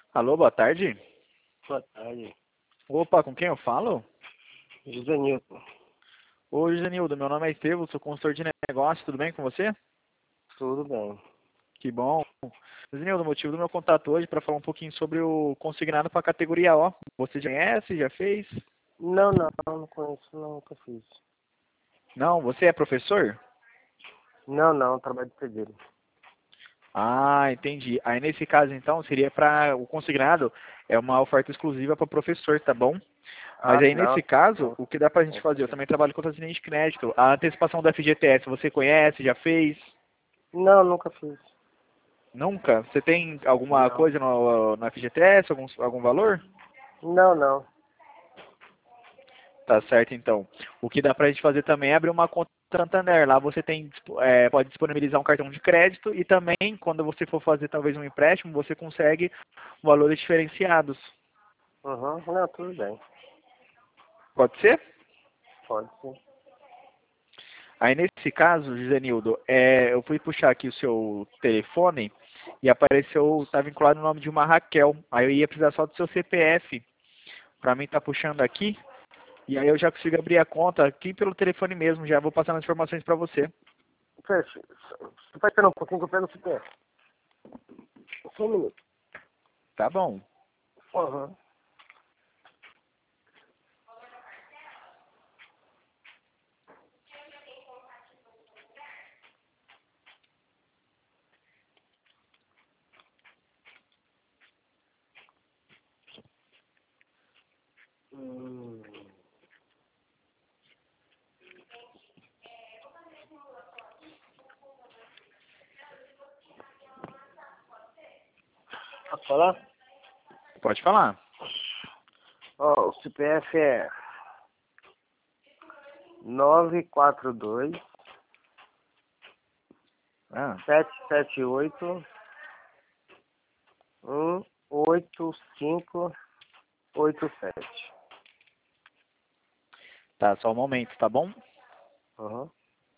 Alô, boa tarde. Boa tarde. Opa, com quem eu falo? José Nilton. Oi, Janildo, meu nome é Estevam, sou consultor de negócio, tudo bem com você? Tudo bem. Que bom. Janildo, o motivo do meu contato hoje é para falar um pouquinho sobre o consignado para a categoria O. Você já conhece, já fez? Não conheço, nunca fiz. Não, você é professor? Não, trabalho de pedreiro. Ah, entendi. Aí nesse caso então seria para o consignado é uma oferta exclusiva para professor, tá bom? Mas Ah, aí não, nesse caso, não, o que dá pra gente não fazer? Eu sabia. também trabalho com outras linhas de crédito. A antecipação da FGTS, você conhece, já fez? Não, nunca fiz. Nunca? Você tem alguma Não. coisa no FGTS, algum valor? Não. Tá certo, então. O que dá pra gente fazer também é abrir uma conta Santander. Lá você tem, pode disponibilizar um cartão de crédito e também, quando você for fazer talvez um empréstimo, você consegue valores diferenciados. Não, tudo bem. Pode ser? Pode ser. Aí nesse caso, Gisenildo, eu fui puxar aqui o seu telefone e apareceu, tá vinculado o nome de uma Raquel. Aí eu ia precisar só do seu CPF. Pra mim tá puxando aqui. E aí eu já consigo abrir a conta aqui pelo telefone mesmo. Já vou passando as informações pra você. Fecha. Você vai esperar um pouquinho que eu pego o CPF. Só um minuto. Tá bom. Aham. Hum. Posso falar? Pode falar. Ó, o CPF é 942 Ah, 778 18587. tá, só um momento, tá bom? Aham.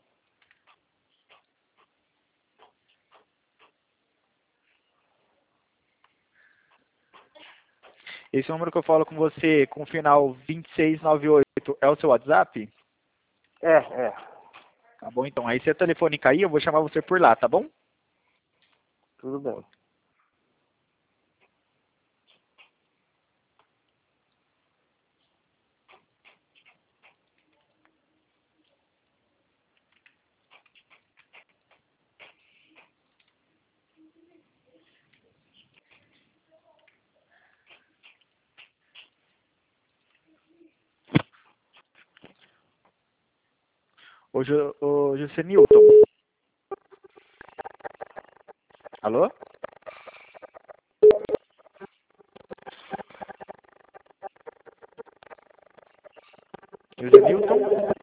Esse número que eu falo com você, com o final 2698, é o seu WhatsApp? É. Tá bom, então. Aí se o telefone cair, eu vou chamar você por lá, tá bom? Tudo bem. Ô, José Newton. Alô? José Newton?